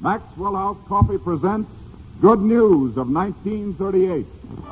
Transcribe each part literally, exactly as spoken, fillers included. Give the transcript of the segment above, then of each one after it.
Maxwell House Coffee presents Good News of nineteen thirty-eight.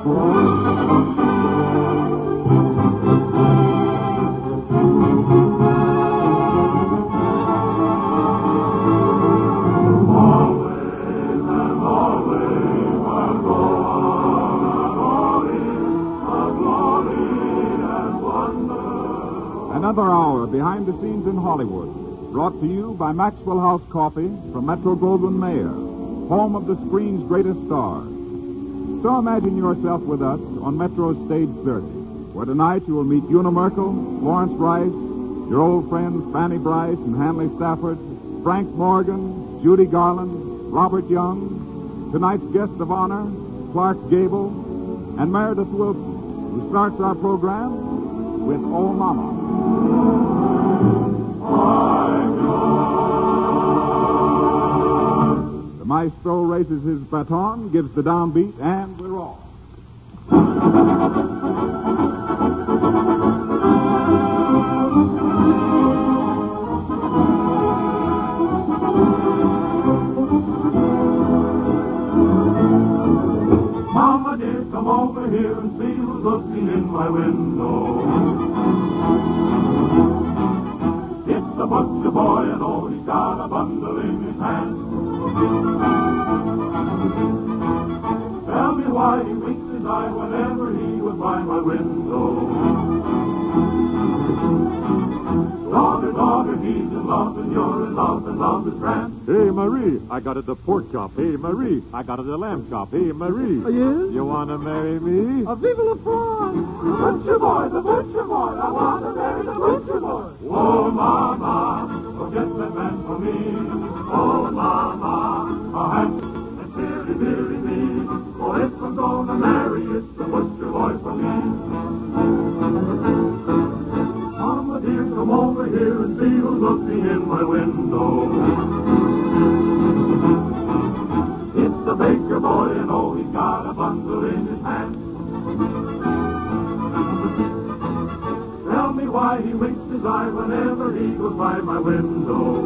Another hour behind the scenes in Hollywood, brought to you by Maxwell House Coffee from Metro-Goldwyn-Mayer, home of the screen's greatest stars. So imagine yourself with us on Metro's Stage thirty, where tonight you will meet Una Merkel, Florence Rice, your old friends Fanny Bryce and Hanley Stafford, Frank Morgan, Judy Garland, Robert Young, tonight's guest of honor, Clark Gable, and Meredith Wilson, who starts our program with Oh Mama. The maestro raises his baton, gives the downbeat, and we're off. Mama dear, come over here and see who's looking in my window. It's the butcher boy, and oh, he's got a bundle in his hand. Tell me why he winks his eye whenever he was by my window. Daughter, daughter, he's in love, and you're in love, and love is grand. Hey, Marie, I got it the pork chop. Hey, Marie, I got it the lamb chop. Hey, Marie. Oh, yes? You want to marry me? A vive la France! The butcher boy, the butcher boy, I want to marry the butcher boy. Oh, mama, forget that man for me. Oh, mama, a handsome and deary, deary me. Oh, if I'm gonna marry, it's the butcher boy for me. Mama dear, come over here and see who's looking in my window. It's the baker boy, and oh, he's got a bundle in his hand. Tell me why he winks his eye whenever he goes by my window.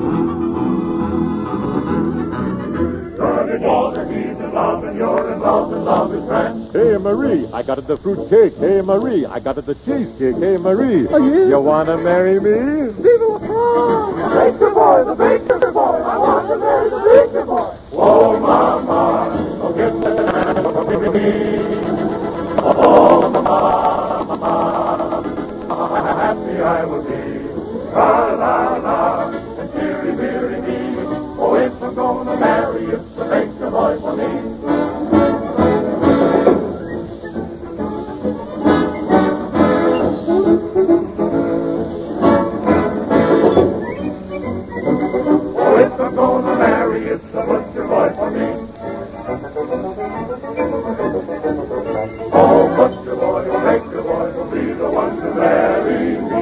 Daughter, daughter, he's in love, and you're in love, and love is grand. Hey, Marie, I got it the fruit cake. Hey, Marie, I got it the cheesecake. Hey, Marie. Oh, yes? You want to marry me? Vive la France! The baker boy, the baker boy, I want to marry the baker boy. Oh, mama, forget that man for me. Oh, mama, mama, happy I will be. La, la, la, and deary, deary me. Oh, if I'm gonna marry, it's the baker boy for me. Oh, if I'm gonna marry, it's the butcher boy for me. Oh, butcher boy, oh, baker boy will be the one to marry me.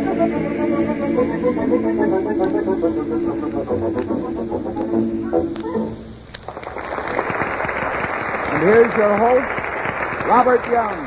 And here's your host, Robert Young.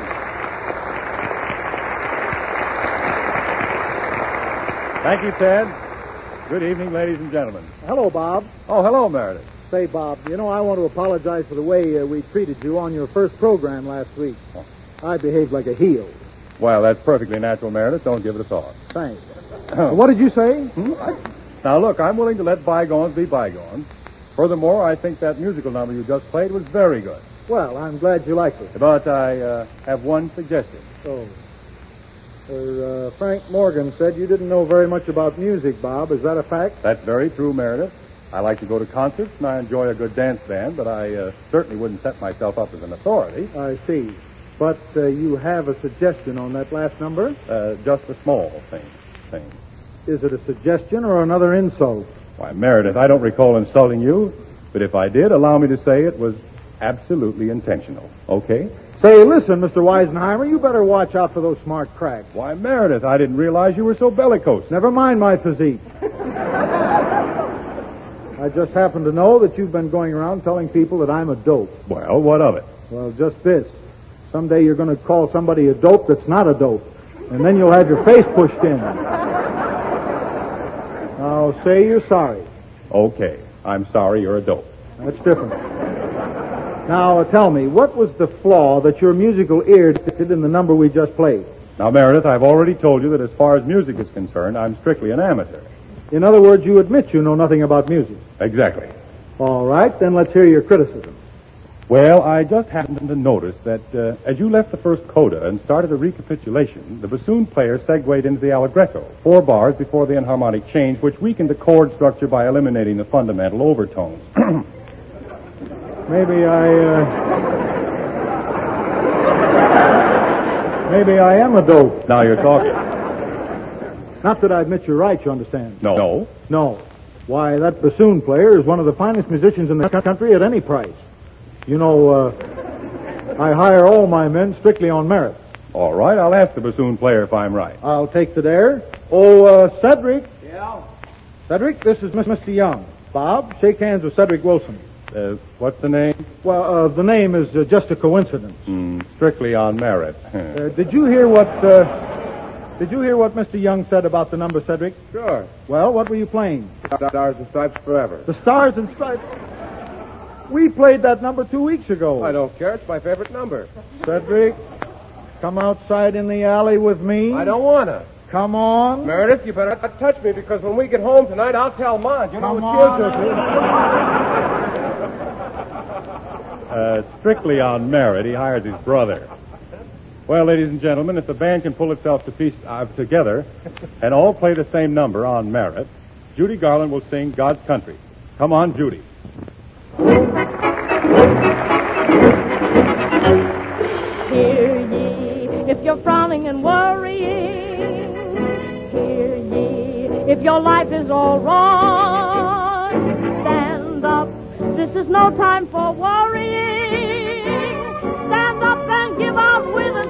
Thank you, Ted. Good evening, ladies and gentlemen. Hello, Bob. Oh, hello, Meredith. Say, Bob, you know, I want to apologize for the way uh, we treated you on your first program last week. Oh. I behaved like a heel. Well, that's perfectly natural, Meredith. Don't give it a thought. Thanks. What did you say? Hmm? I... Now, look, I'm willing to let bygones be bygones. Furthermore, I think that musical number you just played was very good. Well, I'm glad you liked it. But I uh, have one suggestion. Oh. Uh, Frank Morgan said you didn't know very much about music, Bob. Is that a fact? That's very true, Meredith. I like to go to concerts, and I enjoy a good dance band, but I uh, certainly wouldn't set myself up as an authority. I see. But uh, you have a suggestion on that last number? Uh, just a small thing. thing. Is it a suggestion or another insult? Why, Meredith, I don't recall insulting you, but if I did, allow me to say it was absolutely intentional. Okay? Say, listen, Mister Weisenheimer, you better watch out for those smart cracks. Why, Meredith, I didn't realize you were so bellicose. Never mind my physique. I just happen to know that you've been going around telling people that I'm a dope. Well, what of it? Well, just this. Someday you're going to call somebody a dope that's not a dope, and then you'll have your face pushed in. Now, say you're sorry. Okay, I'm sorry you're a dope. That's different. Now, uh, tell me, what was the flaw that your musical ear detected in the number we just played? Now, Meredith, I've already told you that as far as music is concerned, I'm strictly an amateur. In other words, you admit you know nothing about music. Exactly. All right, then let's hear your criticism. Well, I just happened to notice that uh, as you left the first coda and started a recapitulation, the bassoon player segued into the allegretto, four bars before the enharmonic change, which weakened the chord structure by eliminating the fundamental overtones. Maybe I, uh... Maybe I am a dope. Now you're talking. Not that I admit you're right, you understand. No. No? No. Why, that bassoon player is one of the finest musicians in the country at any price. You know, uh, I hire all my men strictly on merit. All right, I'll ask the bassoon player if I'm right. I'll take the dare. Oh, uh, Cedric. Yeah? Cedric, this is Mister Young. Bob, shake hands with Cedric Wilson. Uh, what's the name? Well, uh, the name is uh, just a coincidence. Mm, strictly on merit. uh, did you hear what, uh, did you hear what Mister Young said about the number, Cedric? Sure. Well, what were you playing? Stars and Stripes Forever. The Stars and Stripes. We played that number two weeks ago. I don't care. It's my favorite number. Cedric, come outside in the alley with me. I don't want to. Come on. Meredith, you better not touch me because when we get home tonight, I'll tell Mom. You know Come what on. Uh, strictly on merit, he hired his brother. Well, ladies and gentlemen, if the band can pull itself to piece, uh, together and all play the same number on merit, Judy Garland will sing God's Country. Come on, Judy. Hear ye, if you're frowning and worrying. Hear ye, if your life is all wrong. Stand up, this is no time for worrying. Stand up and give out with a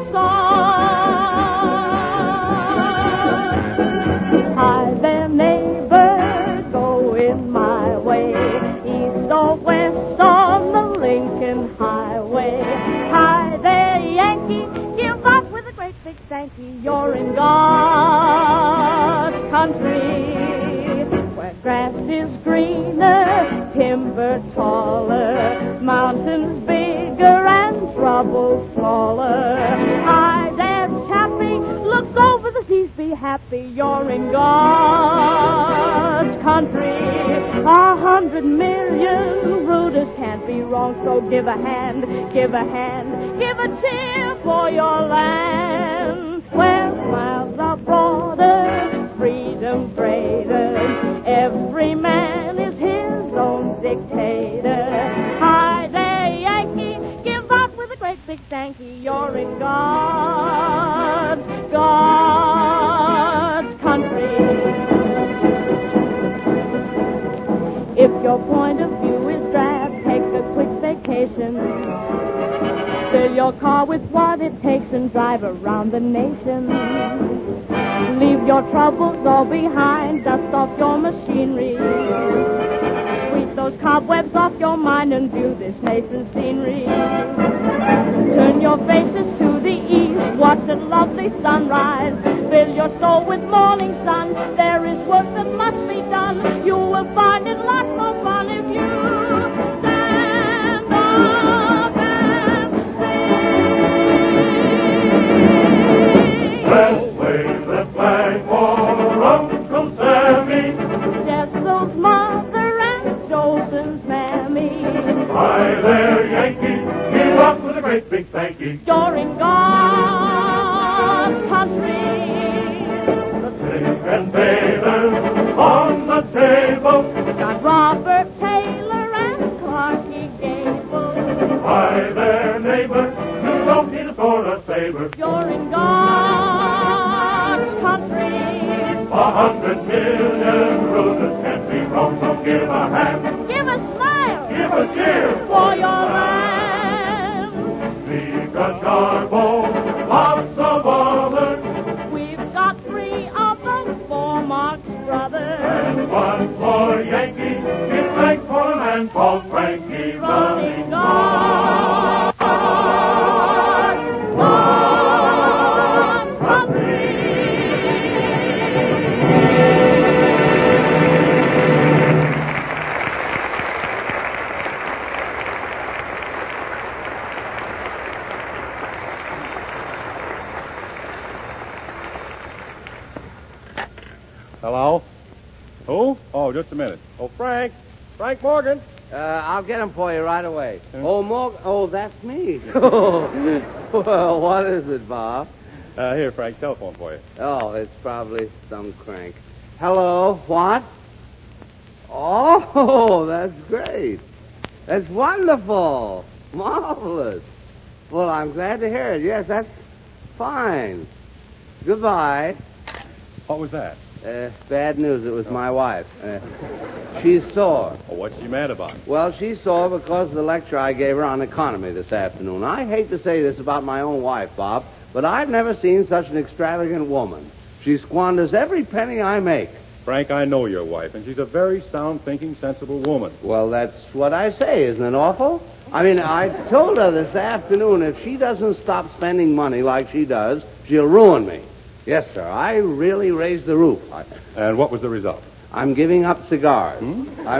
song. Hi there, neighbor, go in my way. East or west on the Lincoln Highway. Hi there, Yankee, give up with a great big thank you. You're in God's country, where grass is greener, timber taller, mountains bigger and trouble smaller. Hi there, Chappie, look over the seas, be happy. You're in God's country. A hundred million rooters can't be wrong, so give a hand, give a hand, give a cheer for your land. Where miles are broader, freedom greater, every man is his own dictator. Hi there, Yankee, give up with a great big thank you. You're in God's, God's country. If your point of view is drab, take a quick vacation. Fill your car with what it takes and drive around the nation. Leave your troubles all behind, dust off your machinery. Sweep those cobwebs off your mind and view this nation's scenery. Turn your faces to the east, watch a lovely sunrise. Fill your soul with morning sun, there is work that must be done. You will find it lots more fun if you stand up and sing. Let's wave that flag for Uncle Sammy, Jessel's mother and Jolson's mammy. Hi there, Yankee, give up with a great big thank you. You're in God's country. And bathers on the table. Got Robert Taylor and Clarky Gable. Hi there, neighbor, you don't need a sword or saber. You're in God's country. A hundred million roses can't be wrong, so give a hand, Give a smile give a cheer for your land. We've got Garbo, lots of others, We've got three of them, four Marx brothers. and one for Yankee, it's like for a man called Frankie running God, God's country. Hello? Who? Oh, just a minute. Oh, Frank. Frank Morgan. Uh, I'll get him for you right away. Oh, Morgan. Oh, that's me. Well, what is it, Bob? Uh, here, Frank, telephone for you. Oh, it's probably some crank. Hello, what? Oh, that's great. That's wonderful. Marvelous. Well, I'm glad to hear it. Yes, that's fine. Goodbye. What was that? Uh, bad news. It was my wife. Uh, she's sore. Oh, what's she mad about? Well, she's sore because of the lecture I gave her on economy this afternoon. I hate to say this about my own wife, Bob, but I've never seen such an extravagant woman. She squanders every penny I make. Frank, I know your wife, and she's a very sound-thinking, sensible woman. Well, that's what I say. Isn't it awful? I mean, I told her this afternoon if she doesn't stop spending money like she does, she'll ruin me. Yes, sir. I really raised the roof. I, And what was the result? I'm giving up cigars. Hmm? I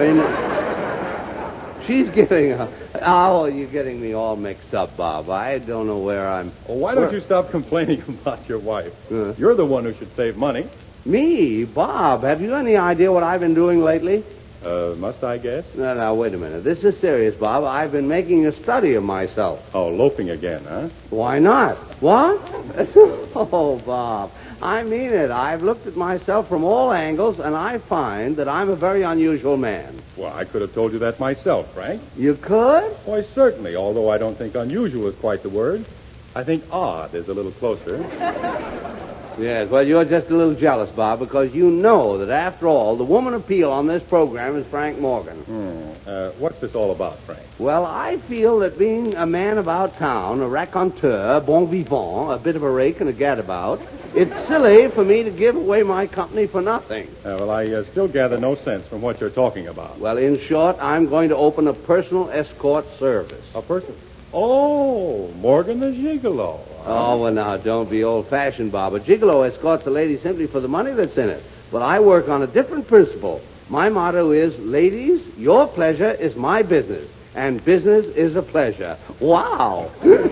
mean, she's giving up. Oh, you're getting me all mixed up, Bob. I don't know where I'm. Oh, why don't you stop complaining about your wife? Uh. You're the one who should save money. Me? Bob, have you any idea what I've been doing lately? Uh, must I guess? No, no, wait a minute. This is serious, Bob. I've been making a study of myself. Oh, loafing again, huh? Why not? What? Oh, Bob, I mean it. I've looked at myself from all angles, and I find that I'm a very unusual man. Well, I could have told you that myself, Frank. You could? Why, certainly, although I don't think unusual is quite the word. I think odd is a little closer. Yes, well, you're just a little jealous, Bob, because you know that, after all, the woman appeal on this program is Frank Morgan. Hmm. Uh, what's this all about, Frank? Well, I feel that being a man about town, a raconteur, bon vivant, a bit of a rake and a gadabout, it's silly for me to give away my company for nothing. Uh, well, I uh, still gather no sense from what you're talking about. Well, in short, I'm going to open a personal escort service. A person? Oh, Morgan the Gigolo. Oh, well, now, don't be old-fashioned, Bob. A gigolo escorts a lady simply for the money that's in it. But I work on a different principle. My motto is, ladies, your pleasure is my business, and business is a pleasure. Wow.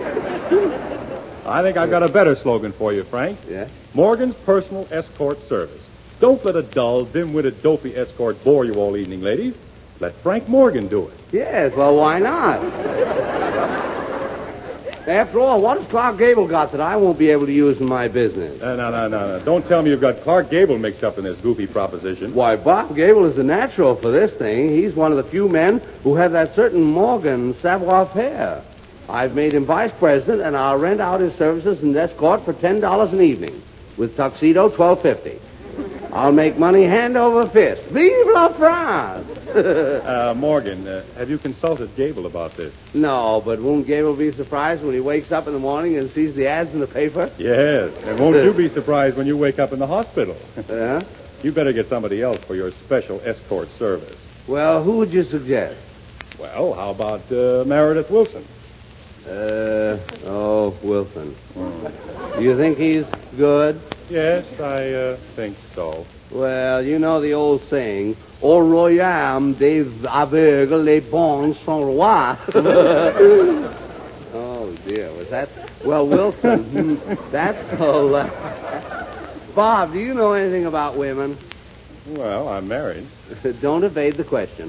I think I've got a better slogan for you, Frank. Yeah? Morgan's Personal Escort Service. Don't let a dull, dim-witted, dopey escort bore you all evening, ladies. Let Frank Morgan do it. Yes, well, why not? After all, what has Clark Gable got that I won't be able to use in my business? Uh, no, no, no, no. Don't tell me you've got Clark Gable mixed up in this goofy proposition. Why, Bob Gable is a natural for this thing. He's one of the few men who have that certain Morgan savoir-faire. I've made him vice president, and I'll rent out his services and escort for ten dollars an evening. With tuxedo, twelve fifty. I'll make money hand over fist. Vive la France! uh, Morgan, uh, have you consulted Gable about this? No, but won't Gable be surprised when he wakes up in the morning and sees the ads in the paper? Yes, and won't you be surprised when you wake up in the hospital? Yeah? You better get somebody else for your special escort service. Well, who would you suggest? Well, how about uh, Meredith Wilson? Uh, oh, Wilson. Do you think he's good? Yes, I uh, think so. Well, you know the old saying, au royaume des aveugles, les bons sont rois. Oh, dear, was that... Well, Wilson, hmm, that's all... Uh... Bob, do you know anything about women? Well, I'm married. Don't evade the question.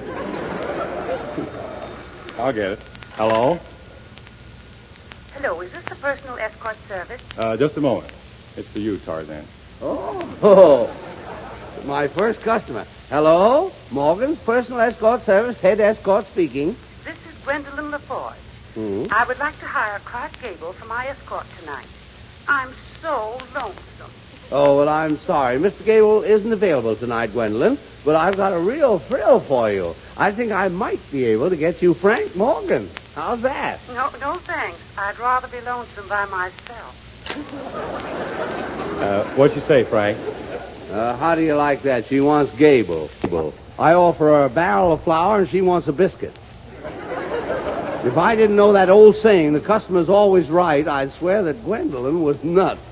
I'll get it. Hello? Hello, is this the personal escort service? Uh, just a moment. It's for you, Tarzan. Oh, oh, my first customer. Hello? Morgan's Personal Escort Service, head escort speaking. This is Gwendolyn LaForge. Hmm? I would like to hire Clark Gable for my escort tonight. I'm so lonesome. Oh, well, I'm sorry. Mister Gable isn't available tonight, Gwendolyn, but I've got a real thrill for you. I think I might be able to get you Frank Morgan. How's that? No, no thanks. I'd rather be lonesome by myself. Uh, what'd you say, Frank? Uh, how do you like that? She wants Gable. I offer her a barrel of flour and she wants a biscuit. If I didn't know that old saying, the customer's always right, I'd swear that Gwendolyn was nuts.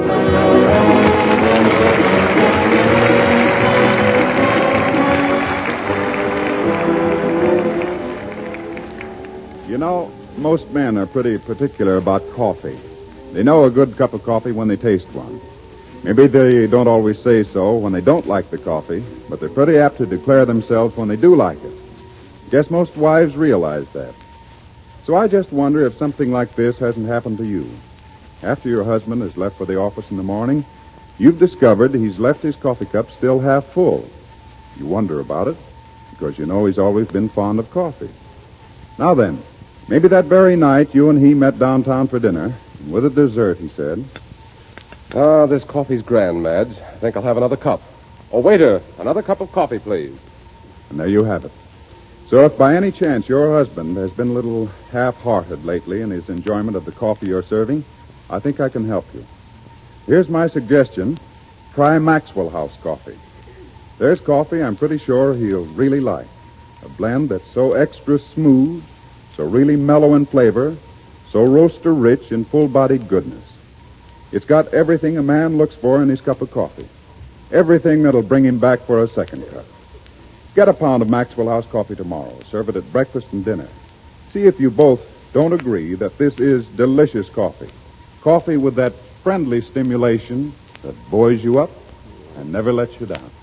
You know, most men are pretty particular about coffee. They know a good cup of coffee when they taste one. Maybe they don't always say so when they don't like the coffee, but they're pretty apt to declare themselves when they do like it. Guess most wives realize that. So I just wonder if something like this hasn't happened to you. After your husband has left for the office in the morning, you've discovered he's left his coffee cup still half full. You wonder about it, because you know he's always been fond of coffee. Now then, maybe that very night you and he met downtown for dinner, and with a dessert, he said, Ah, this coffee's grand, Madge. I think I'll have another cup. Oh, waiter, another cup of coffee, please. And there you have it. So if by any chance your husband has been a little half-hearted lately in his enjoyment of the coffee you're serving, I think I can help you. Here's my suggestion. Try Maxwell House coffee. There's coffee I'm pretty sure he'll really like. A blend that's so extra smooth, so really mellow in flavor, so roaster-rich in full-bodied goodness. It's got everything a man looks for in his cup of coffee. Everything that'll bring him back for a second cup. Get a pound of Maxwell House coffee tomorrow. Serve it at breakfast and dinner. See if you both don't agree that this is delicious coffee. Coffee with that friendly stimulation that buoys you up and never lets you down.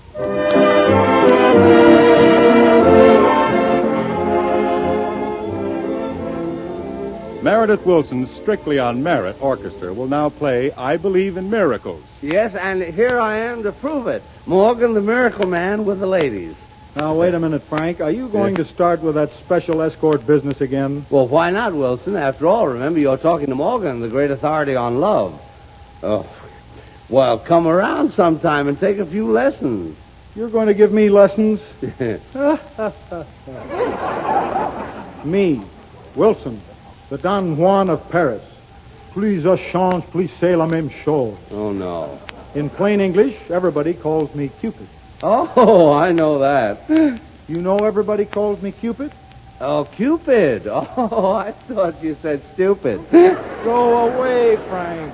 Meredith Wilson's Strictly on Merit Orchestra will now play I Believe in Miracles. Yes, and here I am to prove it. Morgan, the miracle man, with the ladies. Now, wait a minute, Frank. Are you going to start with that special escort business again? Well, why not, Wilson? After all, remember, you're talking to Morgan, the great authority on love. Oh, well, come around sometime and take a few lessons. You're going to give me lessons? Me, Wilson, the Don Juan of Paris. Plusieurs chances, plus c'est la même chose. Oh, no. In plain English, everybody calls me Cupid. Oh, I know that. You know everybody calls me Cupid? Oh, Cupid. Oh, I thought you said stupid. Go away, Frank.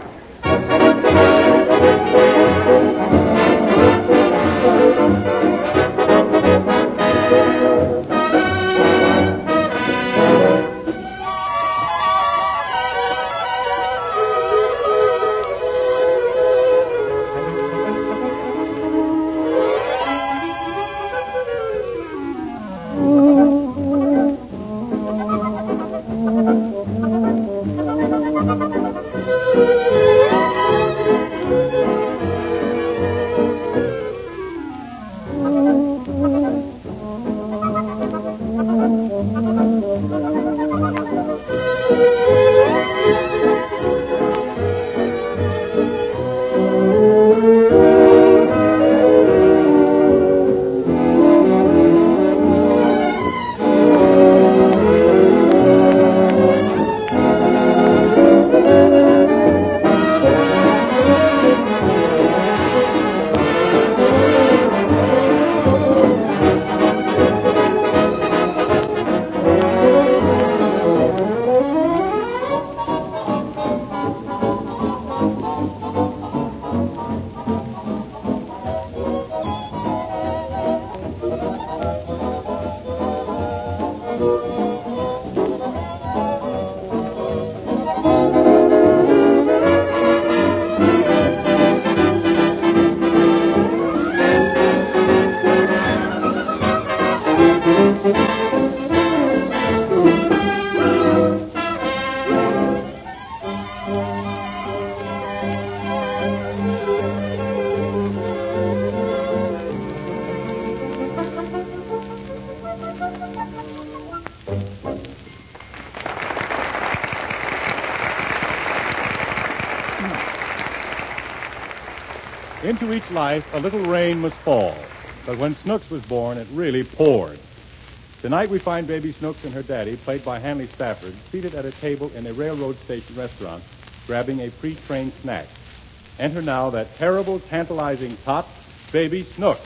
Into each life, a little rain must fall. But when Snooks was born, it really poured. Tonight we find baby Snooks and her daddy, played by Hanley Stafford, seated at a table in a railroad station restaurant, grabbing a pre-trained snack. Enter now that terrible, tantalizing tot, baby Snooks.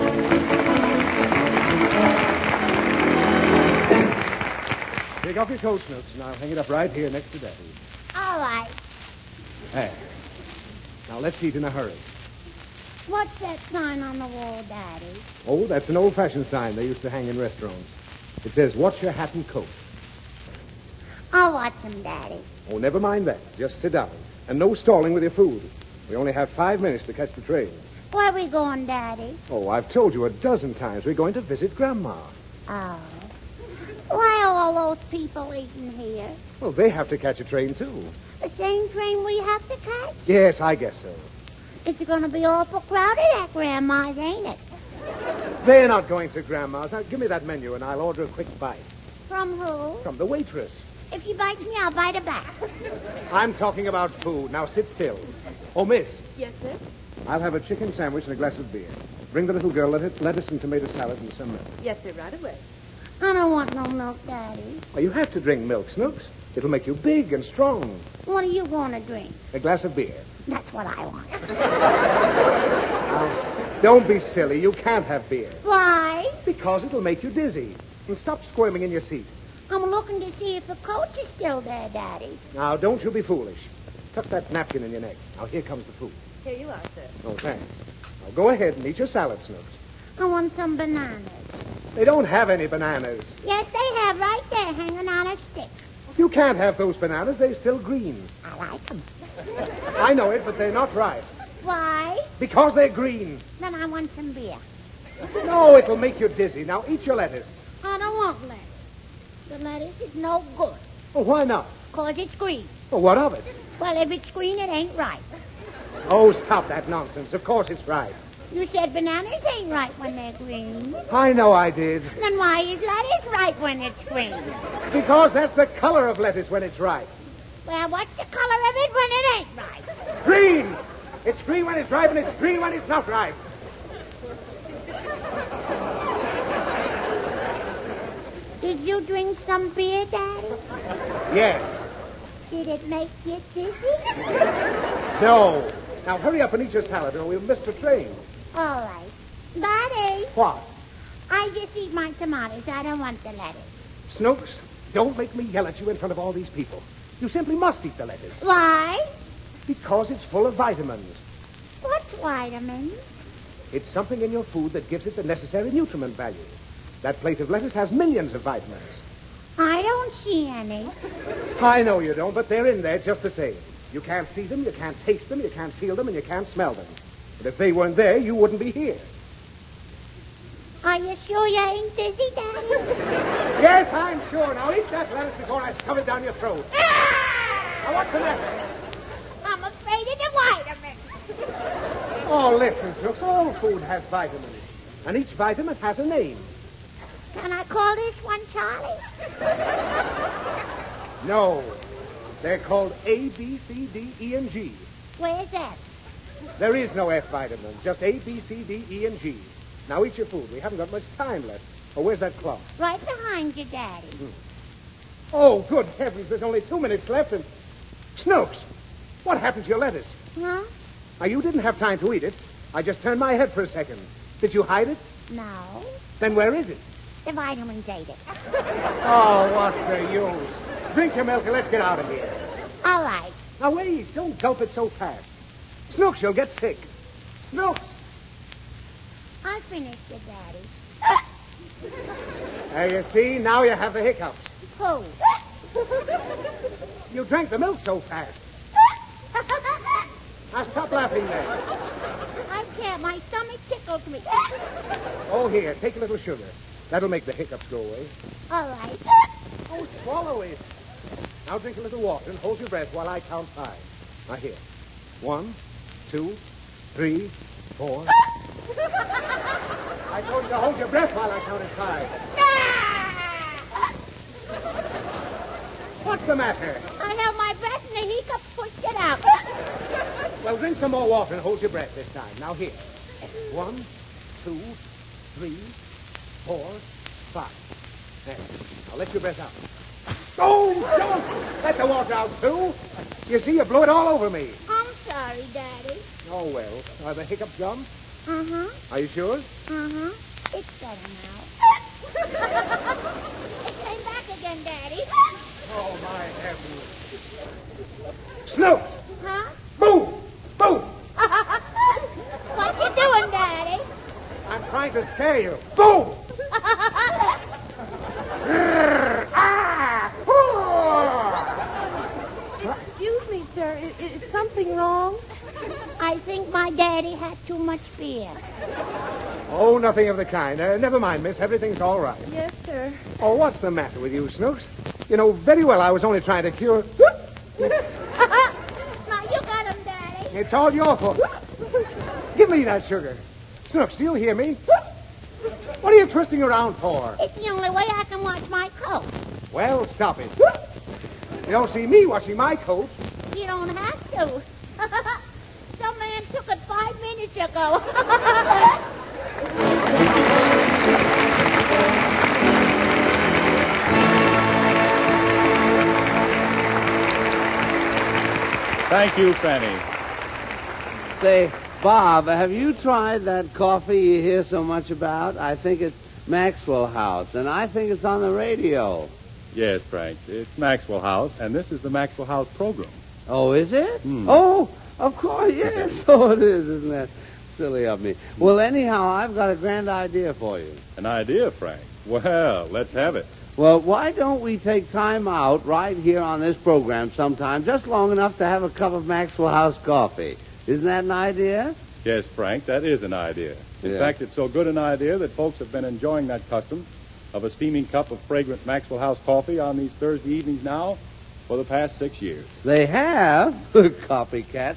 Take off your coat, Snooks, and I'll hang it up right here next to Daddy. All right. There. Now, let's eat in a hurry. What's that sign on the wall, Daddy? Oh, that's an old-fashioned sign they used to hang in restaurants. It says, watch your hat and coat. I'll watch him, Daddy. Oh, never mind that. Just sit down. And no stalling with your food. We only have five minutes to catch the train. Where are we going, Daddy? Oh, I've told you a dozen times we're going to visit Grandma. Oh. Why are all those people eating here? Well, they have to catch a train, too. The same train we have to catch? Yes, I guess so. It's going to be awful crowded at Grandma's, ain't it? They're not going to Grandma's. Now, give me that menu, and I'll order a quick bite. From who? From the waitress. If she bites me, I'll bite her back. I'm talking about food. Now, sit still. Oh, miss. Yes, sir? I'll have a chicken sandwich and a glass of beer. Bring the little girl let- lettuce and tomato salad and some milk. Yes, sir, right away. I don't want no milk, Daddy. Well, you have to drink milk, Snooks. It'll make you big and strong. What are you going to drink? A glass of beer. That's what I want. Now, don't be silly. You can't have beer. Why? Because it'll make you dizzy. And stop squirming in your seat. I'm looking to see if the coach is still there, Daddy. Now, don't you be foolish. Tuck that napkin in your neck. Now, here comes the food. Here you are, sir. Oh, thanks. Now, go ahead and eat your salad, Snooks. I want some bananas. They don't have any bananas. Yes, they have right there hanging on a stick. You can't have those bananas. They're still green. I like them. I know it, but they're not ripe. Why? Because they're green. Then I want some beer. No, it'll make you dizzy. Now, eat your lettuce. I don't want lettuce. The lettuce is no good. Oh, why not? Because it's green. Well, what of it? Well, if it's green, it ain't ripe. Oh, stop that nonsense. Of course it's ripe. You said bananas ain't ripe when they're green. I know I did. Then why is lettuce ripe when it's green? Because that's the color of lettuce when it's ripe. Well, what's the color of it when it ain't ripe? Green! It's green when it's ripe, and it's green when it's not ripe. Did you drink some beer, Daddy? Yes. Did it make you dizzy? No. Now, hurry up and eat your salad, or we'll miss the train. All right. Daddy. What? I just eat my tomatoes. I don't want the lettuce. Snooks, don't make me yell at you in front of all these people. You simply must eat the lettuce. Why? Because it's full of vitamins. What's vitamins? It's something in your food that gives it the necessary nutriment value. That plate of lettuce has millions of vitamins. I don't see any. I know you don't, but they're in there just the same. You can't see them, you can't taste them, you can't feel them, and you can't smell them. But if they weren't there, you wouldn't be here. Are you sure you ain't dizzy, Daddy? Yes, I'm sure. Now eat that lettuce before I shove it down your throat. Ah! Now, what's the matter? I'm afraid of the vitamins. Oh, listen, Snooks, all food has vitamins. And each vitamin has a name. Can I call this one Charlie? No. They're called A, B, C, D, E, and G. Where's that? There is no F vitamin, just A, B, C, D, E, and G. Now eat your food. We haven't got much time left. Oh, where's that clock? Right behind you, Daddy. Hmm. Oh, good heavens, there's only two minutes left and... Snooks, what happened to your lettuce? Huh? Now, you didn't have time to eat it. I just turned my head for a second. Did you hide it? No. Then where is it? The vitamins ate it. Oh, what's the use? Drink your milk and let's get out of here. All right. Now, wait. Don't gulp it so fast. Snooks, you'll get sick. Snooks! I finished it, Daddy. There you see. Now you have the hiccups. Who? You drank the milk so fast. Now, stop laughing then. I can't. My stomach tickles me. Oh, here. Take a little sugar. That'll make the hiccups go away. All right. Oh, swallow it. Now drink a little water and hold your breath while I count five. Now, here. One, two, three, four. I told you to hold your breath while I counted five. What's the matter? I held my breath and the hiccup pushed it out. Well, drink some more water and hold your breath this time. Now, here. One, two, three, four, five. There. Now, let your breath out. Oh, don't! Let the water out, too. You see, you blew it all over me. I'm sorry, Daddy. Oh, well. Are the hiccups gone? Uh-huh. Are you sure? Uh-huh. It's better now. It came back again, Daddy. Oh, my heavens. Snooks! Huh? Boom! Boom! What you doing, Daddy? I'm trying to scare you. Boom! Excuse me, sir. Is, is something wrong? I my daddy had too much beer. Oh, nothing of the kind. Uh, never mind, miss. Everything's all right. Yes, sir. Oh, what's the matter with you, Snooks? You know very well I was only trying to cure... Now, you got him, Daddy. It's all your fault. Give me that sugar. Snooks, do you hear me? What are you twisting around for? It's the only way I can wash my coat. Well, stop it. You don't see me washing my coat. You don't have to. Some man took it five minutes ago. Thank you, Fanny. Say, Bob, have you tried that coffee you hear so much about? I think it's Maxwell House, and I think it's on the radio. Yes, Frank. It's Maxwell House, and this is the Maxwell House program. Oh, is it? Hmm. Oh, of course, yes. So it is, isn't that silly of me? Well, anyhow, I've got a grand idea for you. An idea, Frank? Well, let's have it. Well, why don't we take time out right here on this program sometime, just long enough to have a cup of Maxwell House coffee? Isn't that an idea? Yes, Frank, that is an idea. In Yeah. fact, it's so good an idea that folks have been enjoying that custom of a steaming cup of fragrant Maxwell House coffee on these Thursday evenings now for the past six years. They have. Copycats.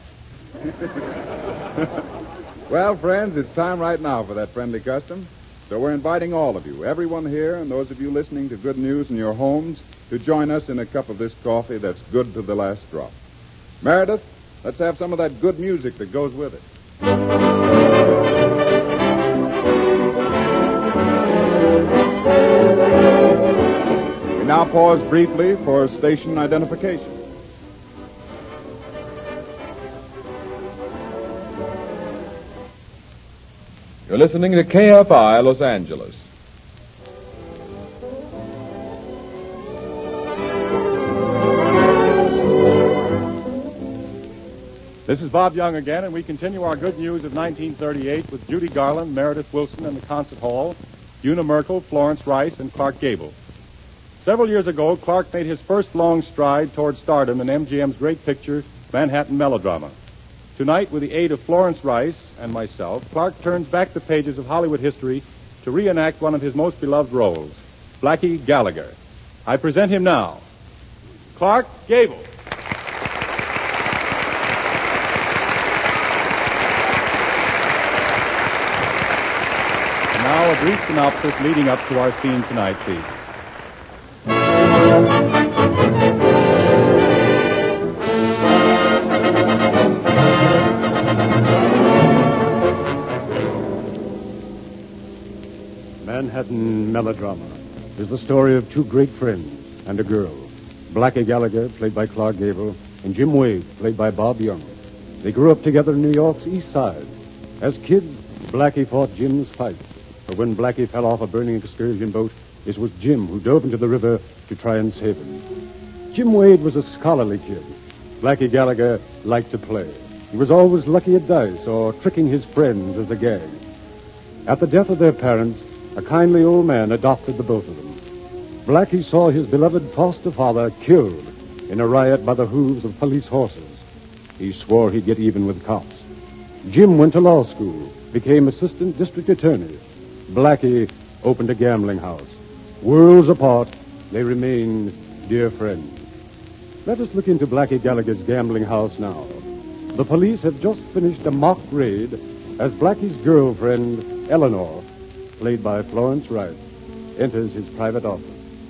Well, friends, it's time right now for that friendly custom. So we're inviting all of you, everyone here, and those of you listening to Good News in your homes, to join us in a cup of this coffee that's good to the last drop. Meredith, let's have some of that good music that goes with it. We now pause briefly for station identification. You're listening to K F I Los Angeles. This is Bob Young again, and we continue our good news of nineteen thirty-eight with Judy Garland, Meredith Wilson and the Concert Hall, Una Merkel, Florence Rice, and Clark Gable. Several years ago, Clark made his first long stride toward stardom in M G M's great picture, Manhattan Melodrama. Tonight, with the aid of Florence Rice and myself, Clark turns back the pages of Hollywood history to reenact one of his most beloved roles, Blackie Gallagher. I present him now, Clark Gable. And now a brief synopsis leading up to our scene tonight, please. Manhattan Melodrama is the story of two great friends and a girl. Blackie Gallagher, played by Clark Gable, and Jim Wade, played by Bob Young. They grew up together in New York's East Side. As kids, Blackie fought Jim's fights. But when Blackie fell off a burning excursion boat, it was Jim who dove into the river to try and save him. Jim Wade was a scholarly kid. Blackie Gallagher liked to play. He was always lucky at dice or tricking his friends as a gag. At the death of their parents, a kindly old man adopted the both of them. Blackie saw his beloved foster father killed in a riot by the hooves of police horses. He swore he'd get even with cops. Jim went to law school, became assistant district attorney. Blackie opened a gambling house. Worlds apart, they remained dear friends. Let us look into Blackie Gallagher's gambling house now. The police have just finished a mock raid as Blackie's girlfriend, Eleanor, played by Florence Rice, enters his private office.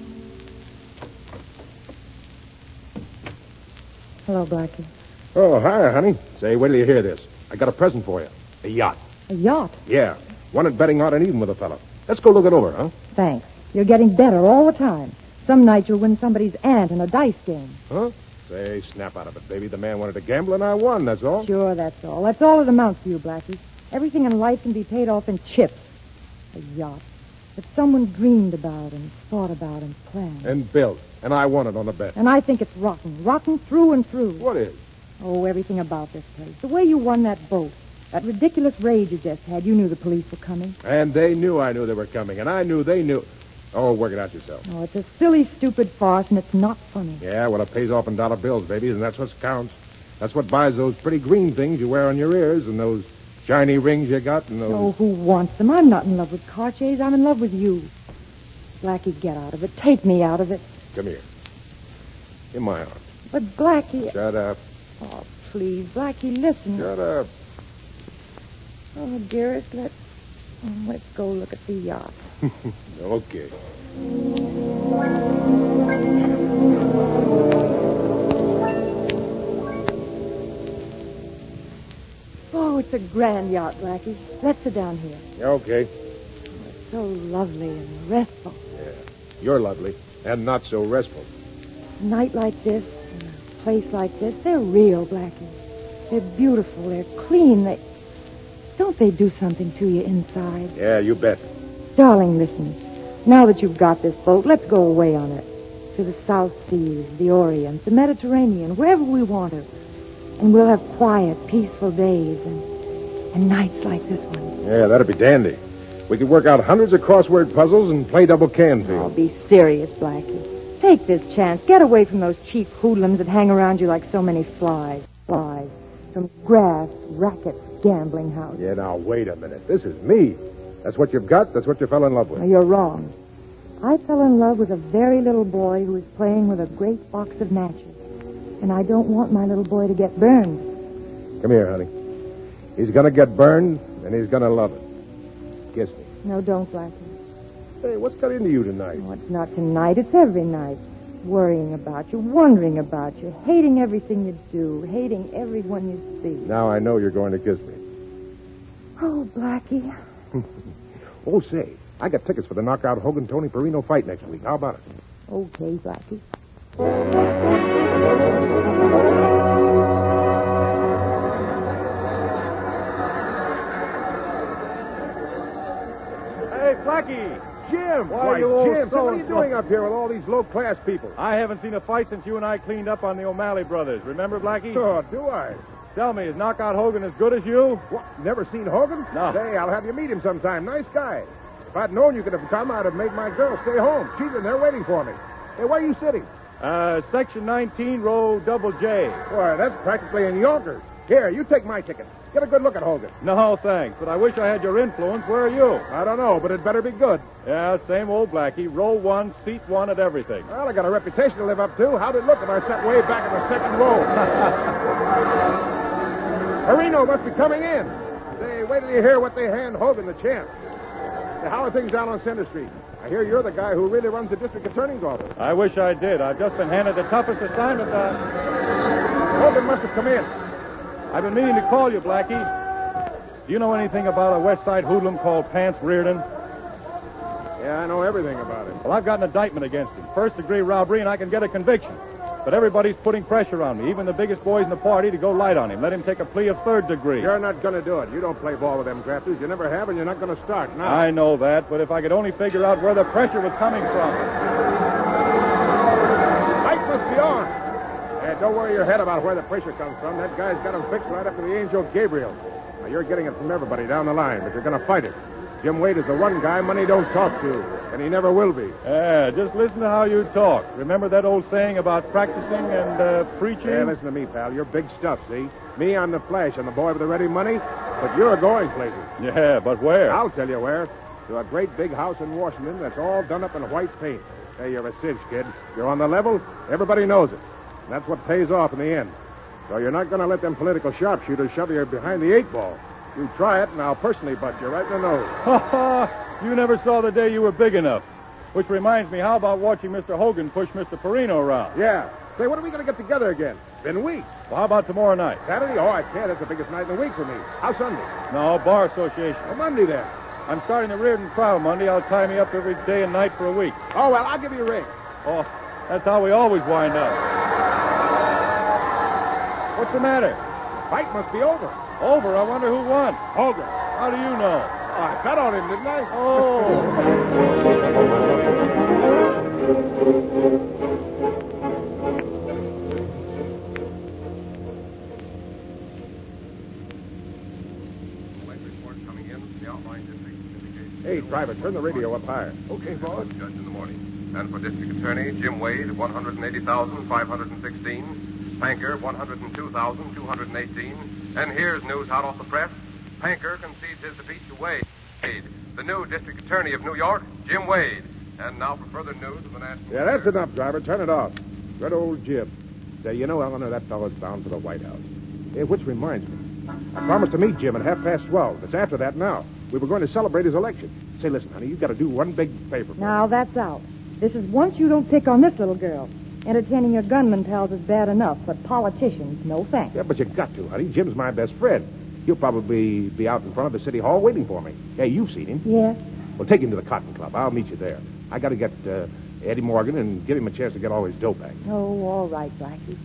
Hello, Blackie. Oh, hi, honey. Say, wait till you hear this. I got a present for you. A yacht. A yacht? Yeah. One at betting odd and even with a fellow. Let's go look it over, huh? Thanks. You're getting better all the time. Some night you'll win somebody's aunt in a dice game. Huh? Say, snap out of it, baby. The man wanted to gamble and I won, that's all. Sure, that's all. That's all it amounts to you, Blackie. Everything in life can be paid off in chips. A yacht that someone dreamed about and thought about and planned. And built. And I won it on a bet. And I think it's rotten. Rotten through and through. What is? Oh, everything about this place. The way you won that boat. That ridiculous raid you just had. You knew the police were coming. And they knew I knew they were coming. And I knew they knew. Oh, work it out yourself. Oh, it's a silly, stupid farce, and it's not funny. Yeah, well, it pays off in dollar bills, baby, and that's what counts. That's what buys those pretty green things you wear on your ears and those shiny rings you got and those... Oh, who wants them? I'm not in love with Cartiers. I'm in love with you. Blackie, get out of it. Take me out of it. Come here. In my arms. But, Blackie... Shut up. Oh, please, Blackie, listen. Shut up. Oh, dearest, let, let's go look at the yacht. Okay. Oh, it's a grand yacht, Blackie. Let's sit down here. Okay. It's so lovely and restful. Yeah. You're lovely and not so restful. A night like this, and a place like this, they're real, Blackie. They're beautiful. They're clean. They... Don't they do something to you inside? Yeah, you bet. Darling, listen. Now that you've got this boat, let's go away on it. To the South Seas, the Orient, the Mediterranean, wherever we want to. And we'll have quiet, peaceful days and, and nights like this one. Yeah, that'd be dandy. We could work out hundreds of crossword puzzles and play double Canfield. Oh, be serious, Blackie. Take this chance. Get away from those cheap hoodlums that hang around you like so many flies. Flies. From grass, rackets, gambling houses. Yeah, now, wait a minute. This is me. That's what you've got. That's what you fell in love with. No, you're wrong. I fell in love with a very little boy who was playing with a great box of matches. And I don't want my little boy to get burned. Come here, honey. He's going to get burned, and he's going to love it. Kiss me. No, don't, Blackie. Hey, what's got into you tonight? Oh, it's not tonight. It's every night. Worrying about you, wondering about you, hating everything you do, hating everyone you see. Now I know you're going to kiss me. Oh, Blackie. Oh, say, I got tickets for the knockout Hogan-Tony Perino fight next week. How about it? Okay, Blackie. Hey, Blackie! Jim! Why, Why, you old Jim, so what are you so-and-so. doing up here with all these low-class people? I haven't seen a fight since you and I cleaned up on the O'Malley brothers. Remember, Blackie? Oh, do I? Tell me, is Knockout Hogan as good as you? What, never seen Hogan? No. Say, I'll have you meet him sometime. Nice guy. If I'd known you could have come, I'd have made my girl stay home. She's in there waiting for me. Hey, where are you sitting? Uh, section nineteen, row double J. Boy, that's practically in Yonkers. Here, you take my ticket. Get a good look at Hogan. No, thanks, but I wish I had your influence. Where are you? I don't know, but it better be good. Yeah, same old Blackie. Row one, seat one at everything. Well, I got a reputation to live up to. How'd it look if I sat way back in the second row? Perino must be coming in. Say, wait till you hear what they hand Hogan, the champ. Say, how are things down on Center Street? I hear you're the guy who really runs the district attorney's office. I wish I did. I've just been handed the toughest assignment. Uh... Hogan must have come in. I've been meaning to call you, Blackie. Do you know anything about a West Side hoodlum called Pants Reardon? Yeah, I know everything about it. Well, I've got an indictment against him. First-degree robbery, and I can get a conviction. But everybody's putting pressure on me, even the biggest boys in the party, to go light on him. Let him take a plea of third degree. You're not going to do it. You don't play ball with them grafters. You never have, and you're not going to start now. I know that, but if I could only figure out where the pressure was coming from. Light must be on. Hey, don't worry your head about where the pressure comes from. That guy's got him fixed right up to the Angel Gabriel. Now, you're getting it from everybody down the line, but you're going to fight it. Jim Wade is the one guy money don't talk to, and he never will be. Yeah, just listen to how you talk. Remember that old saying about practicing and uh, preaching? Yeah, listen to me, pal. You're big stuff, see? Me, I'm the Flash. I'm the boy with the ready money, but you're going places. Yeah, but where? I'll tell you where. To a great big house in Washington that's all done up in white paint. Hey, you're a cinch, kid. You're on the level. Everybody knows it. And that's what pays off in the end. So you're not going to let them political sharpshooters shove you behind the eight ball. You try it, and I'll personally butt you right in the nose. Ha ha! You never saw the day you were big enough. Which reminds me, how about watching Mister Hogan push Mister Perino around? Yeah. Say, when are we going to get together again? Been weeks. Well, how about tomorrow night? Saturday? Oh, I can't. That's the biggest night in the week for me. How Sunday? No, Bar Association. Oh, Monday, then. I'm starting the Reardon trial Monday. I'll tie me up every day and night for a week. Oh, well, I'll give you a ring. Oh, that's how we always wind up. What's the matter? Fight must be over. Over? I wonder who won. Hogan. How do you know? Oh, I bet on him, didn't I? Hey, Private, turn the radio up higher. Okay, boss. Judge in the morning. And for District Attorney Jim Wade, one hundred eighty thousand five hundred sixteen. Panker, one hundred two thousand two hundred eighteen. And here's news hot off the press. Panker concedes his defeat to Wade, the new district attorney of New York, Jim Wade. And now for further news of the national... Yeah, that's enough, driver. Turn it off. Good old Jim. Say, you know, Eleanor, that fellow's bound for the White House. Hey, which reminds me. I promised to meet Jim at half past twelve. It's after that now. We were going to celebrate his election. Say, listen, honey, you've got to do one big favor for Now, that's out. This is once you don't pick on this little girl. Entertaining your gunman pals is bad enough, but politicians, no thanks. Yeah, but you got to, honey. Jim's my best friend. He'll probably be out in front of the city hall waiting for me. Hey, you've seen him. Yes. Well, take him to the Cotton Club. I'll meet you there. I got to get uh, Eddie Morgan and give him a chance to get all his dough back. Oh, all right, Blackie.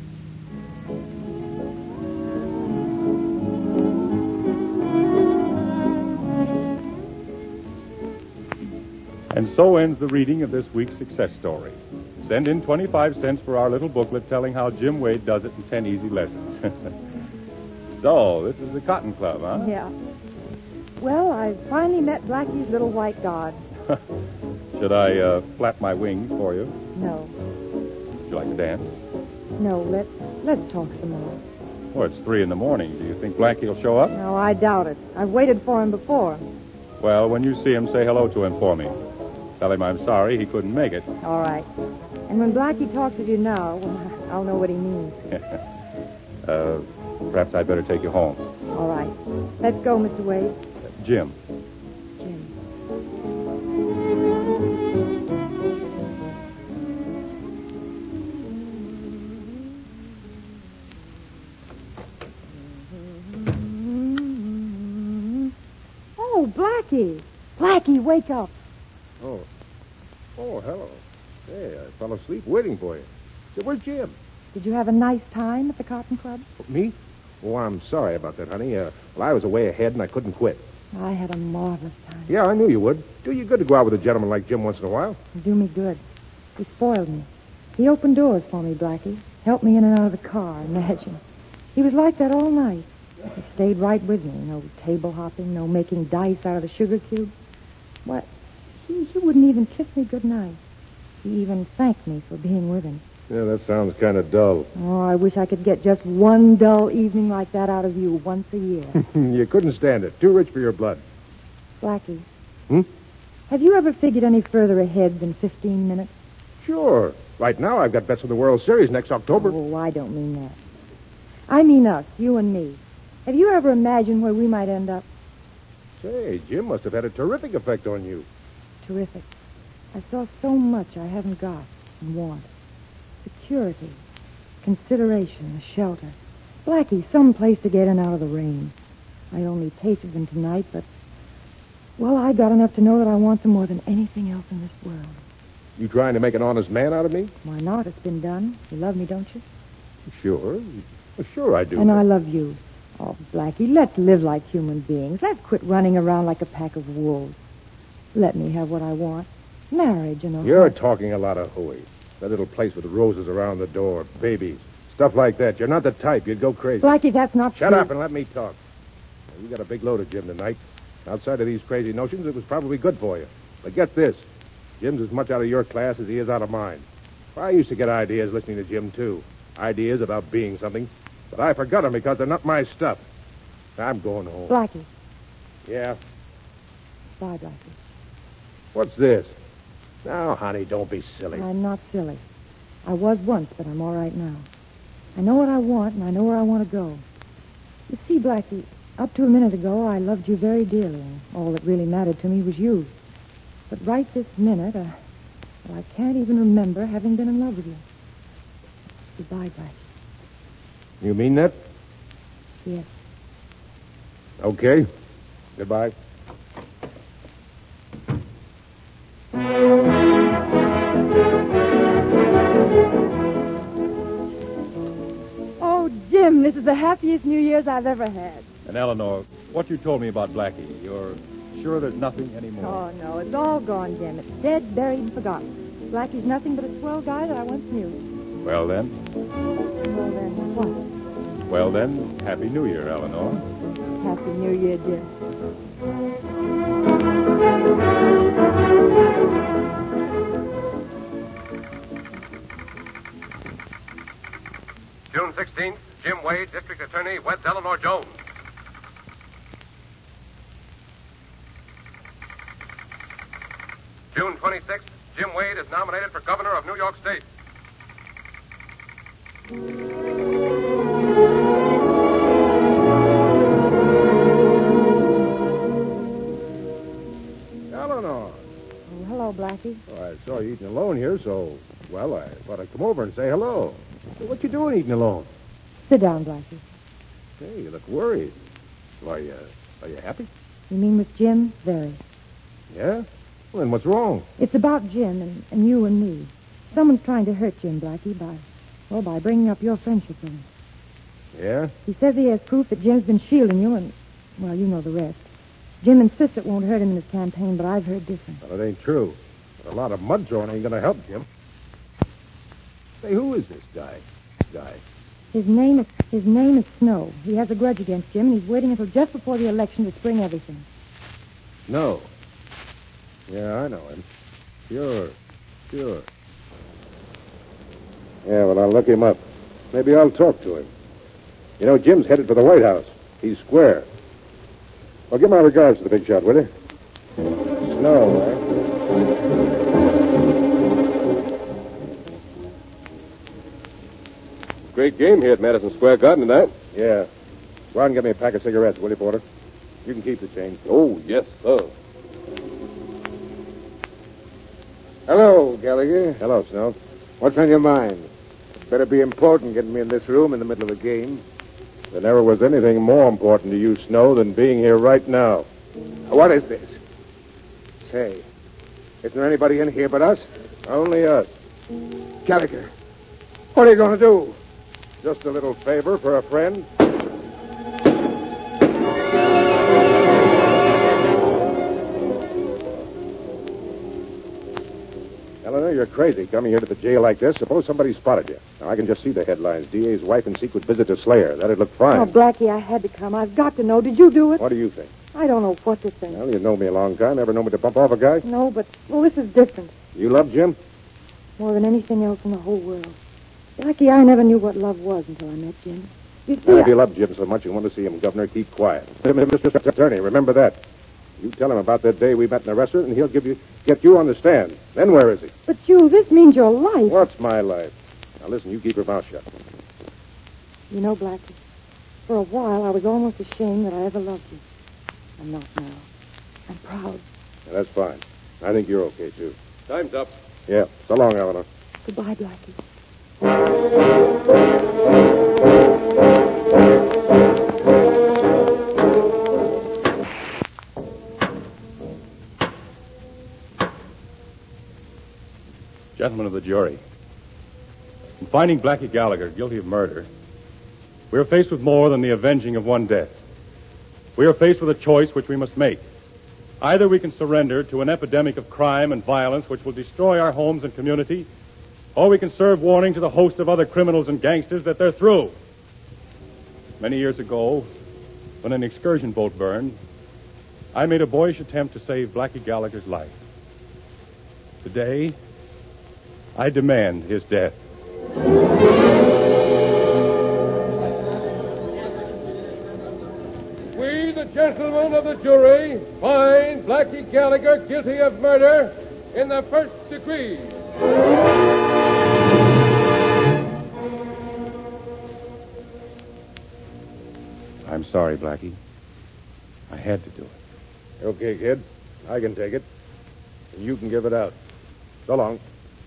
And so ends the reading of this week's success story. Send in twenty-five cents for our little booklet telling how Jim Wade does it in ten easy lessons. So, this is the Cotton Club, huh? Yeah. Well, I finally met Blackie's little white god. Should I uh, flap my wings for you? No. Would you like to dance? No, let's, let's talk some more. Oh, it's three in the morning. Do you think Blackie will show up? No, I doubt it. I've waited for him before. Well, when you see him, say hello to him for me. Tell him I'm sorry he couldn't make it. All right. And when Blackie talks with you now, well, I'll know what he means. uh, perhaps I'd better take you home. All right. Let's go, Mister Wade. Uh, Jim. Jim. Oh, Blackie. Blackie, wake up. Oh. Oh, hello. Hey, I fell asleep waiting for you. Say, where's Jim? Did you have a nice time at the Cotton Club? Me? Oh, I'm sorry about that, honey. Uh, well, I was away ahead and I couldn't quit. I had a marvelous time. Yeah, I knew you would. Do you good to go out with a gentleman like Jim once in a while? You do me good. He spoiled me. He opened doors for me, Blackie. Helped me in and out of the car, imagine. He was like that all night. He stayed right with me. No table hopping, no making dice out of the sugar cubes. What? He, he wouldn't even kiss me goodnight. He even thanked me for being with him. Yeah, that sounds kind of dull. Oh, I wish I could get just one dull evening like that out of you once a year. You couldn't stand it. Too rich for your blood. Blackie. Hmm? Have you ever figured any further ahead than fifteen minutes? Sure. Right now, I've got bets for the World Series next October. Oh, I don't mean that. I mean us, you and me. Have you ever imagined where we might end up? Say, Jim must have had a terrific effect on you. Terrific. I saw so much I haven't got and want. Security, consideration, a shelter. Blackie, some place to get in out of the rain. I only tasted them tonight, but, well, I got enough to know that I want them more than anything else in this world. You trying to make an honest man out of me? Why not? It's been done. You love me, don't you? Sure. Sure I do. And I love you. Oh, Blackie, let's live like human beings. Let's quit running around like a pack of wolves. Let me have what I want. Marriage and all. You're talking a lot of hooey. That little place with roses around the door, babies, stuff like that. You're not the type. You'd go crazy. Blackie, that's not Shut true. up and let me talk. You got a big load of Jim tonight. Outside of these crazy notions, it was probably good for you. But get this. Jim's as much out of your class as he is out of mine. I used to get ideas listening to Jim, too. Ideas about being something. But I forgot them because they're not my stuff. I'm going home. Blackie. Yeah? Bye, Blackie. What's this? Now, honey, don't be silly. I'm not silly. I was once, but I'm all right now. I know what I want, and I know where I want to go. You see, Blackie, up to a minute ago, I loved you very dearly, and all that really mattered to me was you. But right this minute, uh, well, I can't even remember having been in love with you. Goodbye, Blackie. You mean that? Yes. Okay. Goodbye. Oh, Jim, this is the happiest New Year's I've ever had. And Eleanor, what you told me about Blackie, you're sure there's nothing anymore? Oh, no, it's all gone, Jim. It's dead, buried, and forgotten. Blackie's nothing but a swell guy that I once knew. Well, then. Well, then, what? Well, then, Happy New Year, Eleanor. Happy New Year, Jim. June sixteenth, Jim Wade, District Attorney, weds Eleanor Jones. June twenty-sixth, Jim Wade is nominated for Governor of New York State. Eleanor. Oh, hello, Blackie. Oh, I saw you eating alone here, so, well, I thought I'd come over and say hello. Hey, what you doing eating alone? Sit down, Blackie. Hey, you look worried. Why, uh, are you happy? You mean with Jim? Very. Yeah? Well, then what's wrong? It's about Jim and, and you and me. Someone's trying to hurt Jim, Blackie, by, well, by bringing up your friendship with him. Yeah? He says he has proof that Jim's been shielding you, and, well, you know the rest. Jim insists it won't hurt him in his campaign, but I've heard different. Well, it ain't true. But a lot of mud throwing ain't going to help Jim. Say, who is this guy? Guy? His name is his name is Snow. He has a grudge against Jim, and he's waiting until just before the election to spring everything. No. Yeah, I know him. Sure. Sure. Yeah, well, I'll look him up. Maybe I'll talk to him. You know, Jim's headed for the White House. He's square. Well, give my regards to the big shot, will you? Snow, eh? Great game here at Madison Square Garden tonight. Yeah. Go out and get me a pack of cigarettes, will you, Porter? You can keep the change. Oh, yes, sir. Hello, Gallagher. Hello, Snow. What's on your mind? Better be important getting me in this room in the middle of a game. There never was anything more important to you, Snow, than being here right now. What is this? Say, isn't there anybody in here but us? Only us. Gallagher, what are you going to do? Just a little favor for a friend. Eleanor, you're crazy coming here to the jail like this. Suppose somebody spotted you. Now, I can just see the headlines. D A's wife in secret visit to Slayer. That'd look fine. Oh, Blackie, I had to come. I've got to know. Did you do it? What do you think? I don't know what to think. Well, you know me a long time. Ever know me to bump off a guy? No, but, well, this is different. You love Jim? More than anything else in the whole world. Blackie, I never knew what love was until I met Jim. You see, Now, if I... you love Jim so much you want to see him, Governor, keep quiet. Mister Attorney, remember that. You tell him about that day we met in the restaurant, and he'll give you get you on the stand. Then where is he? But, you, this means your life. What's my life? Now, listen, you keep your mouth shut. You know, Blackie, for a while I was almost ashamed that I ever loved you. I'm not now. I'm proud. Yeah, that's fine. I think you're okay, too. Time's up. Yeah. So long, Eleanor. Goodbye, Blackie. Gentlemen of the jury, in finding Blackie Gallagher guilty of murder, we are faced with more than the avenging of one death. We are faced with a choice which we must make. Either we can surrender to an epidemic of crime and violence which will destroy our homes and community, or we can serve warning to the host of other criminals and gangsters that they're through. Many years ago, when an excursion boat burned, I made a boyish attempt to save Blackie Gallagher's life. Today, I demand his death. We, the gentlemen of the jury, find Blackie Gallagher guilty of murder in the first degree. I'm sorry, Blackie. I had to do it. Okay, kid. I can take it. And you can give it out. So long.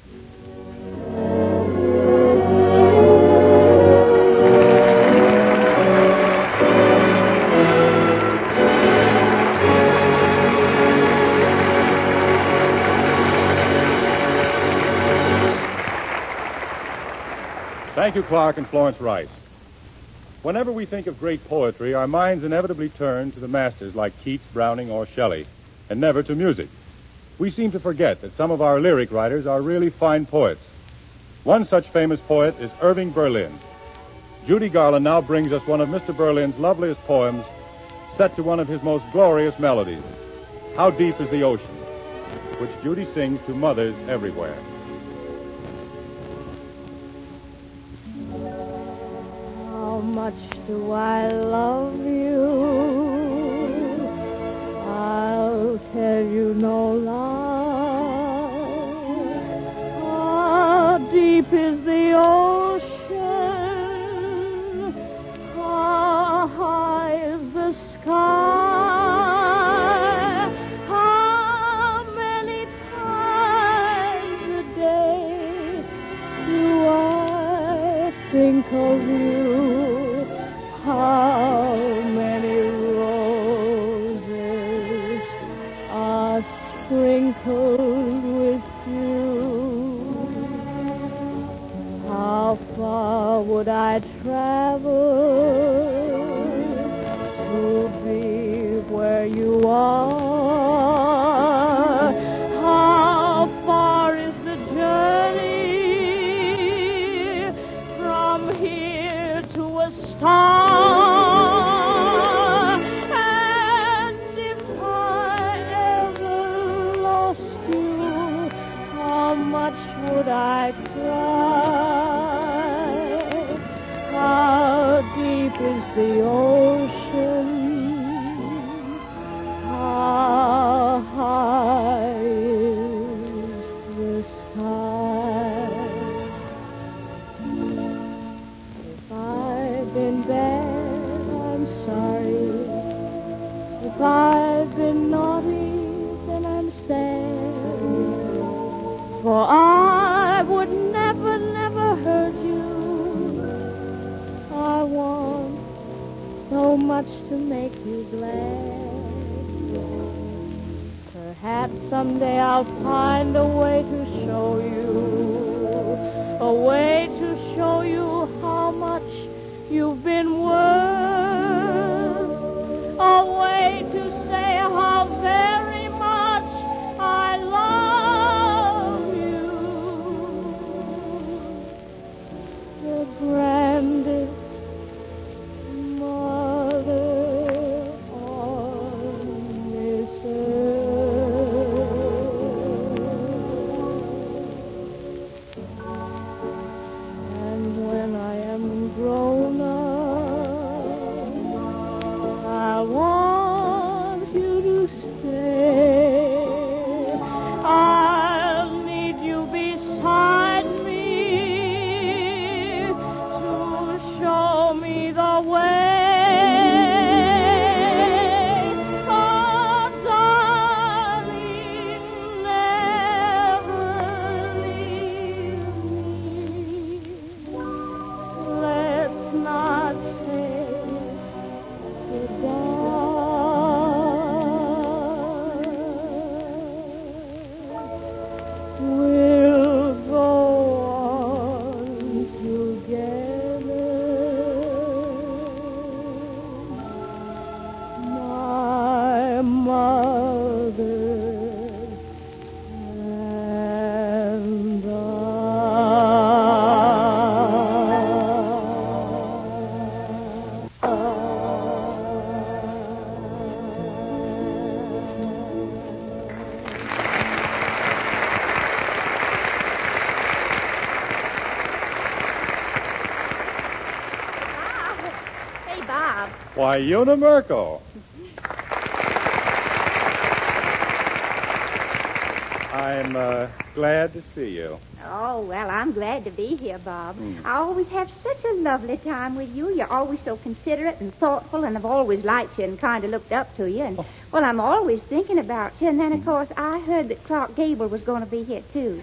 Thank you, Clark and Florence Rice. Whenever we think of great poetry, our minds inevitably turn to the masters like Keats, Browning, or Shelley, and never to music. We seem to forget that some of our lyric writers are really fine poets. One such famous poet is Irving Berlin. Judy Garland now brings us one of Mister Berlin's loveliest poems, set to one of his most glorious melodies, How Deep is the Ocean, which Judy sings to mothers everywhere. much do I love you. I'll tell you no lie. How deep is the ocean? How high is the sky? How many times a day do I think of you? How many roses are sprinkled with you? How far would I travel to be where you are? How far is the journey from here to a star? And if I ever lost you, how much would I cry? How deep is the ocean? How high is the sky? If I've been bad, I'm sorry. If I've been naughty, then I'm sad. For I would never, never hurt you. I want so much to make you glad. Perhaps someday I'll find a way to show you, a way to show you how much you've been worth, a way to say how very much I love you. The grandest mother on this earth. And when I am grown up, I want you to stay. I'll need you beside me to show me the way. Oh, darling, never leave me. Let's not say goodbye. We'll go on together. My mother and Hey, Bob. Why, Una Merkel. I'm uh, glad to see you. Oh, well, I'm glad to be here, Bob. Hmm. I always have such a lovely time with you. You're always so considerate and thoughtful, and I've always liked you and kind of looked up to you. And, Oh. well, I'm always thinking about you. And then, of course, I heard that Clark Gable was going to be here, too.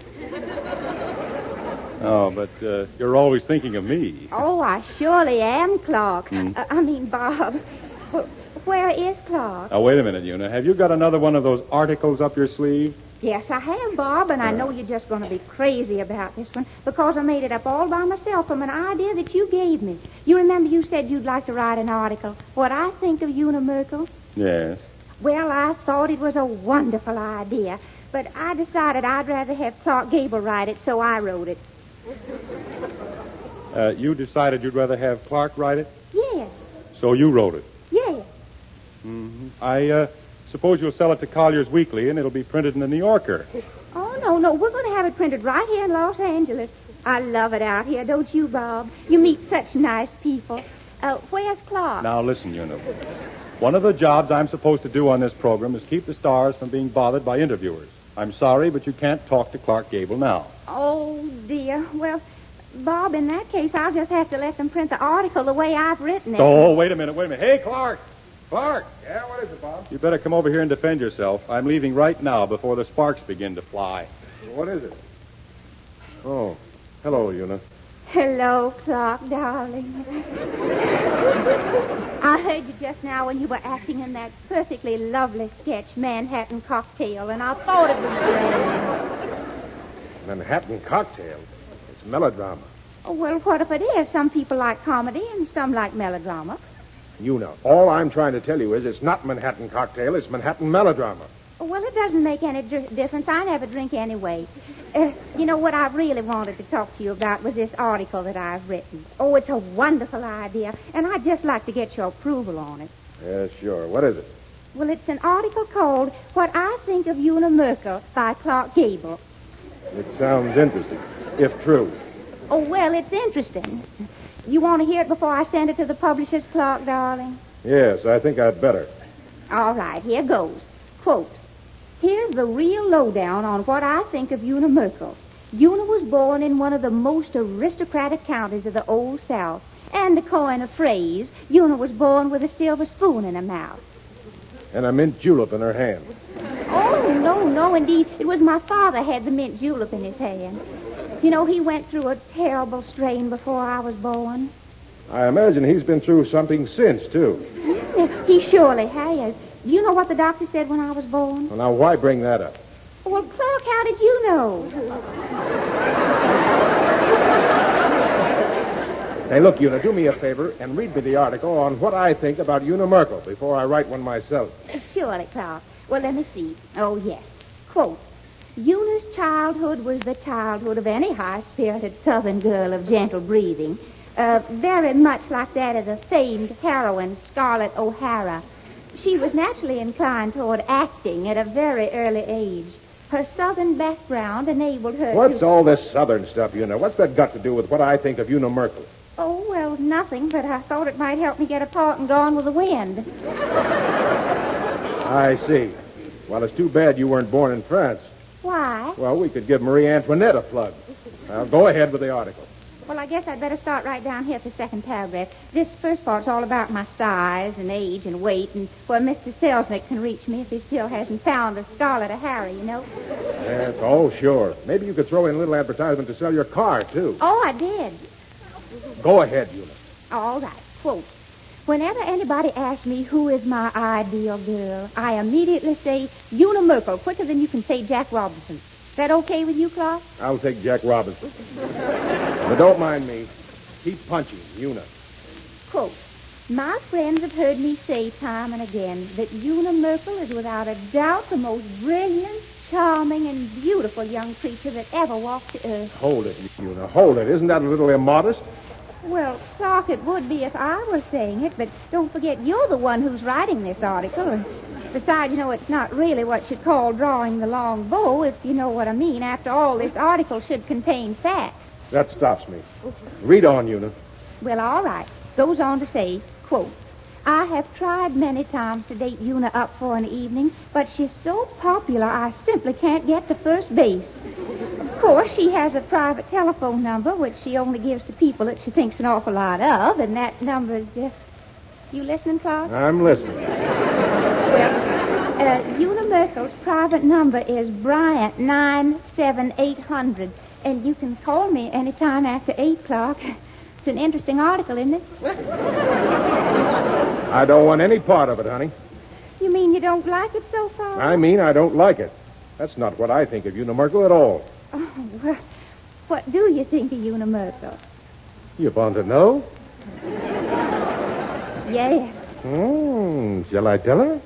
Oh, but uh, you're always thinking of me. Oh, I surely am, Clark. Hmm. Uh, I mean, Bob. Wh- Where is Clark? Now, wait a minute, Una. Have you got another one of those articles up your sleeve? Yes, I have, Bob, and I know you're just going to be crazy about this one because I made it up all by myself from an idea that you gave me. You remember you said you'd like to write an article, What I Think of Una Merkel? Yes. Well, I thought it was a wonderful idea, but I decided I'd rather have Clark Gable write it, so I wrote it. Uh, you decided you'd rather have Clark write it? Yes, So you wrote it. yes. Mm-hmm. I uh, suppose you'll sell it to Collier's Weekly, and it'll be printed in the New Yorker. Oh, no, no, we're going to have it printed right here in Los Angeles. I love it out here, don't you, Bob? You meet such nice people. Uh, where's Clark? Now, listen, Una. One of the jobs I'm supposed to do on this program is keep the stars from being bothered by interviewers. I'm sorry, but you can't talk to Clark Gable now. Oh, dear. Well, Bob, in that case, I'll just have to let them print the article the way I've written it. Oh, wait a minute, wait a minute. Hey, Clark! Clark! Yeah, what is it, Bob? You better come over here and defend yourself. I'm leaving right now before the sparks begin to fly. What is it? Oh, hello, Una. Hello, Clark, darling. I heard you just now when you were acting in that perfectly lovely sketch, Manhattan Cocktail, and I thought it was grand. Manhattan Cocktail? It's melodrama. Oh, well, what if it is? Some people like comedy and some like melodrama. Una, all I'm trying to tell you is it's not Manhattan Cocktail, it's Manhattan melodrama. Oh, well, it doesn't make any dr- difference. I never drink anyway. Uh, you know, what I really wanted to talk to you about was this article that I've written. Oh, it's a wonderful idea, and I'd just like to get your approval on it. Yeah, sure. What is it? Well, it's an article called What I Think of Una Merkel by Clark Gable. It sounds interesting, if true. Oh, well, it's interesting. You want to hear it before I send it to the publishers, Clark, darling? Yes, I think I'd better. All right, here goes. Quote, here's the real lowdown on what I think of Una Merkel. Una was born in one of the most aristocratic counties of the Old South. And to coin a phrase, Una was born with a silver spoon in her mouth. And a mint julep in her hand. Oh, no, no, indeed. It was my father had the mint julep in his hand. You know, he went through a terrible strain before I was born. I imagine he's been through something since, too. He surely has. Do you know what the doctor said when I was born? Well, now, why bring that up? Well, Clark, how did you know? Hey, look, Una, do me a favor and read me the article on what I think about Una Merkel before I write one myself. Surely, Clark. Well, let me see. Oh, yes. Quote, Una's childhood was the childhood of any high-spirited Southern girl of gentle breathing, uh, very much like that of the famed heroine Scarlett O'Hara. She was naturally inclined toward acting at a very early age. Her Southern background enabled her What's to... all this Southern stuff, Una? What's that got to do with what I think of Una Merkel? Oh, well, nothing, but I thought it might help me get a part in Gone with the Wind. I see. Well, it's too bad you weren't born in France. Why? Well, we could give Marie Antoinette a plug. Now, go ahead with the article. Well, I guess I'd better start right down here at the second paragraph. This first part's all about my size and age and weight and where Mister Selznick can reach me if he still hasn't found the Scarlet O'Hara, you know. Yes, oh, sure. Maybe you could throw in a little advertisement to sell your car, too. Oh, I did. Go ahead, Una. All right. Quote, whenever anybody asks me who is my ideal girl, I immediately say Una Merkel, quicker than you can say Jack Robinson. Is that okay with you, Clark? I'll take Jack Robinson. But don't mind me. Keep punching, Una. Quote, my friends have heard me say time and again that Una Merkel is without a doubt the most brilliant, charming, and beautiful young creature that ever walked the earth. Hold it, Una. Hold it. Isn't that a little immodest? Well, Clark, it would be if I were saying it, but don't forget you're the one who's writing this article. And besides, you know, it's not really what you call drawing the long bow, if you know what I mean. After all, this article should contain facts. That stops me. Read on, Una. Well, all right. Goes on to say, quote, I have tried many times to date Una up for an evening, but she's so popular I simply can't get to first base. Of course, she has a private telephone number, which she only gives to people that she thinks an awful lot of, and that number is... Uh... You listening, Clark? I'm listening. Well, uh, Una Merkel's private number is Bryant nine seven eight hundred, and you can call me any time after eight o'clock. It's an interesting article, isn't it? I don't want any part of it, honey. You mean you don't like it so far? I mean I don't like it. That's not what I think of Una Merkel at all. Oh, well, what do you think of Una Merkel? You want to know? Yes. Hmm, shall I tell her?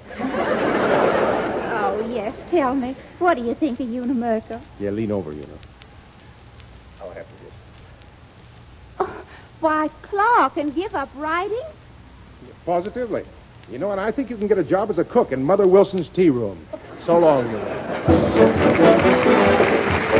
Oh, yes, tell me. What do you think of Una Merkel? Yeah, lean over, Una. I'll have to this. Oh, why, Clark, and give up writing? Positively. You know, and I think you can get a job as a cook in Mother Wilson's tea room. So long, Una.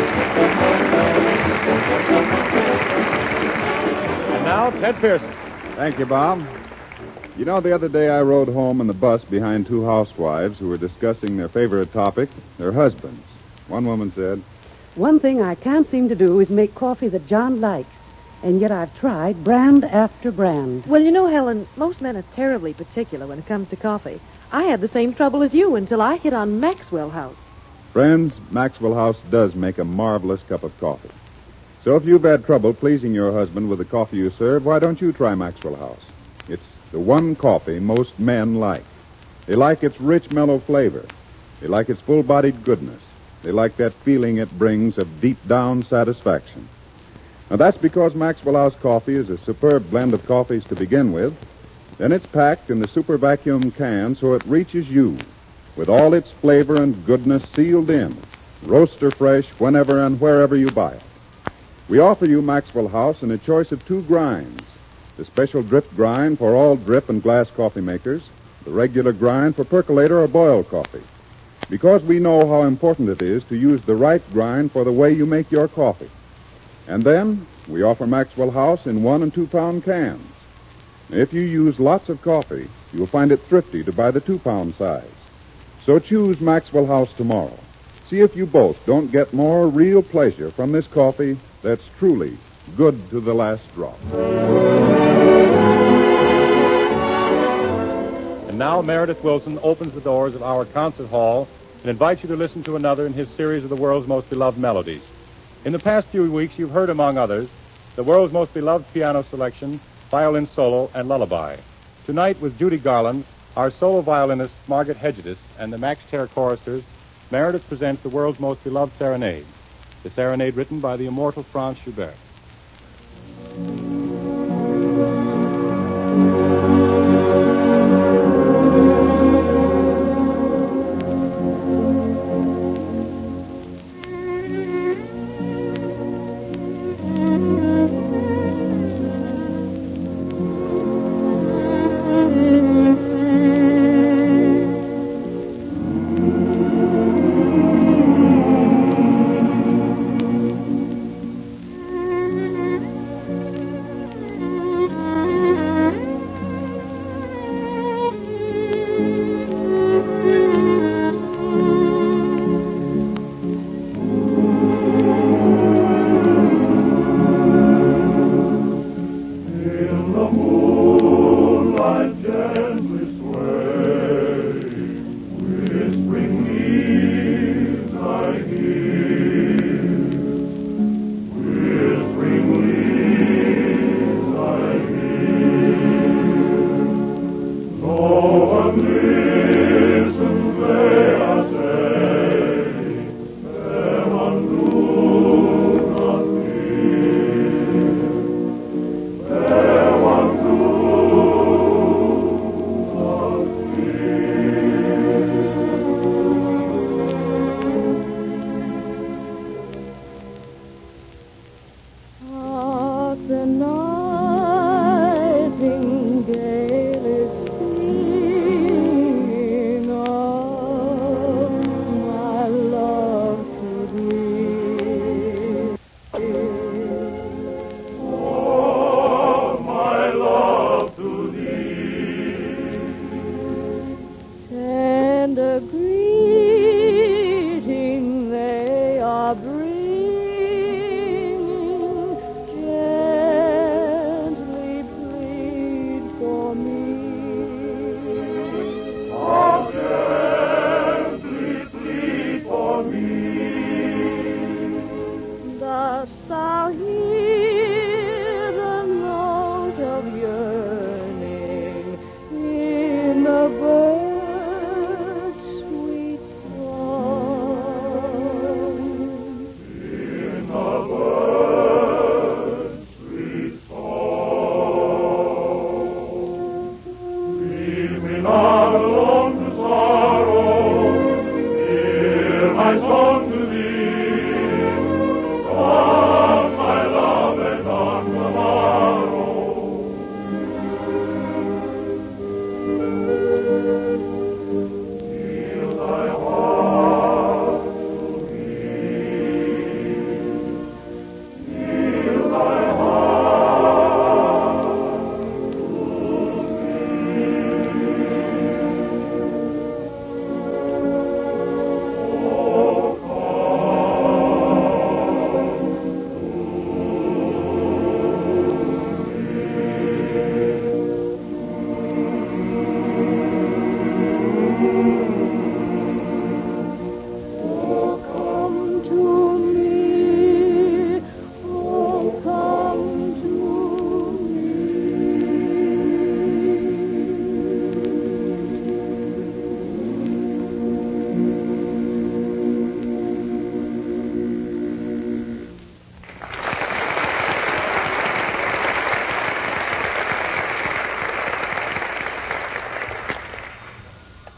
And now, Ted Pearson. Thank you, Bob. You know, the other day I rode home in the bus behind two housewives who were discussing their favorite topic, their husbands. One woman said, "One thing I can't seem to do is make coffee that John likes. And yet I've tried brand after brand." Well, you know, Helen, most men are terribly particular when it comes to coffee. I had the same trouble as you until I hit on Maxwell House. Friends, Maxwell House does make a marvelous cup of coffee. So if you've had trouble pleasing your husband with the coffee you serve, why don't you try Maxwell House? It's the one coffee most men like. They like its rich, mellow flavor. They like its full-bodied goodness. They like that feeling it brings of deep-down satisfaction. Now, that's because Maxwell House coffee is a superb blend of coffees to begin with. Then it's packed in the super vacuum can so it reaches you with all its flavor and goodness sealed in, roaster fresh whenever and wherever you buy it. We offer you Maxwell House in a choice of two grinds. The special drip grind for all drip and glass coffee makers, the regular grind for percolator or boiled coffee. Because we know how important it is to use the right grind for the way you make your coffee. And then we offer Maxwell House in one and two pound cans. If you use lots of coffee, you'll find it thrifty to buy the two pound size. So choose Maxwell House tomorrow. See if you both don't get more real pleasure from this coffee that's truly good to the last drop. And now Meredith Wilson opens the doors of our concert hall and invites you to listen to another in his series of the world's most beloved melodies. In the past few weeks, you've heard, among others, the world's most beloved piano selection, violin solo, and lullaby. Tonight, with Judy Garland, our solo violinist, Margaret Hedges, and the Max Terre choristers, Meredith presents the world's most beloved serenade, the serenade written by the immortal Franz Schubert.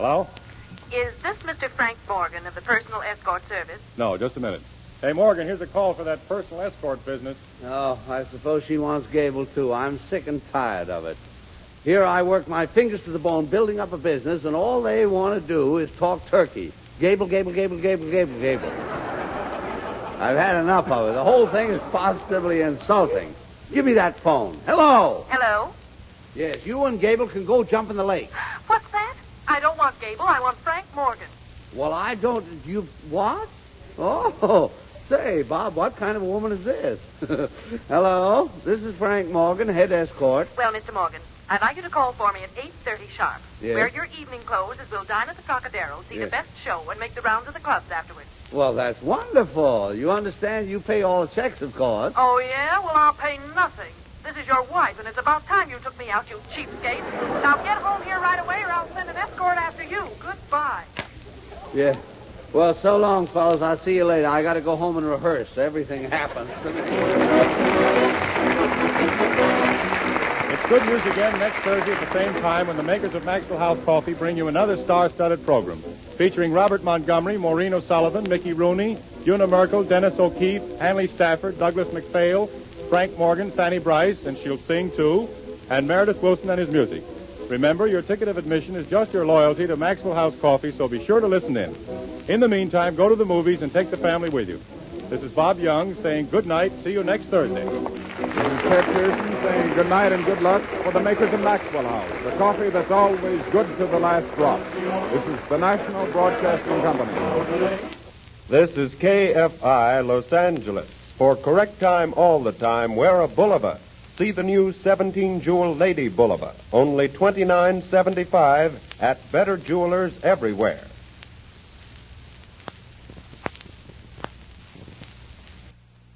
Hello? Is this Mister Frank Morgan of the Personal Escort Service? No, just a minute. Hey, Morgan, here's a call for that personal escort business. Oh, I suppose she wants Gable, too. I'm sick and tired of it. Here I work my fingers to the bone building up a business, and all they want to do is talk turkey. Gable, Gable, Gable, Gable, Gable, Gable. I've had enough of it. The whole thing is positively insulting. Give me that phone. Hello? Hello? Yes, you and Gable can go jump in the lake. What's that? I don't want Gable. I want Frank Morgan. Well, I don't... You... What? Oh, say, Bob, what kind of a woman is this? Hello? This is Frank Morgan, head escort. Well, Mister Morgan, I'd like you to call for me at eight thirty sharp. Yes. Wear your evening clothes as we'll dine at the Trocadero, see Yes. the best show, and make the rounds of the clubs afterwards. Well, that's wonderful. You understand you pay all the checks, of course. Oh, yeah? Well, I'll pay nothing. This is your wife, and it's about time you took me out, you cheapskate. Now get home here right away, or I'll send an escort after you. Goodbye. Yeah. Well, so long, fellas. I'll see you later. I got to go home and rehearse. Everything happens to me. It's good news again next Thursday at the same time when the makers of Maxwell House Coffee bring you another star-studded program featuring Robert Montgomery, Maureen O'Sullivan, Mickey Rooney, Una Merkel, Dennis O'Keefe, Hanley Stafford, Douglas McPhail, Frank Morgan, Fanny Bryce, and she'll sing too, and Meredith Wilson and his music. Remember, your ticket of admission is just your loyalty to Maxwell House Coffee, so be sure to listen in. In the meantime, go to the movies and take the family with you. This is Bob Young saying good night. See you next Thursday. This is Ted Pearson saying good night and good luck for the makers of Maxwell House, the coffee that's always good to the last drop. This is the National Broadcasting Company. This is K F I Los Angeles. For correct time all the time, wear a Bulova. See the new seventeen jewel Lady Bulova. Only twenty-nine seventy-five at better jewelers everywhere.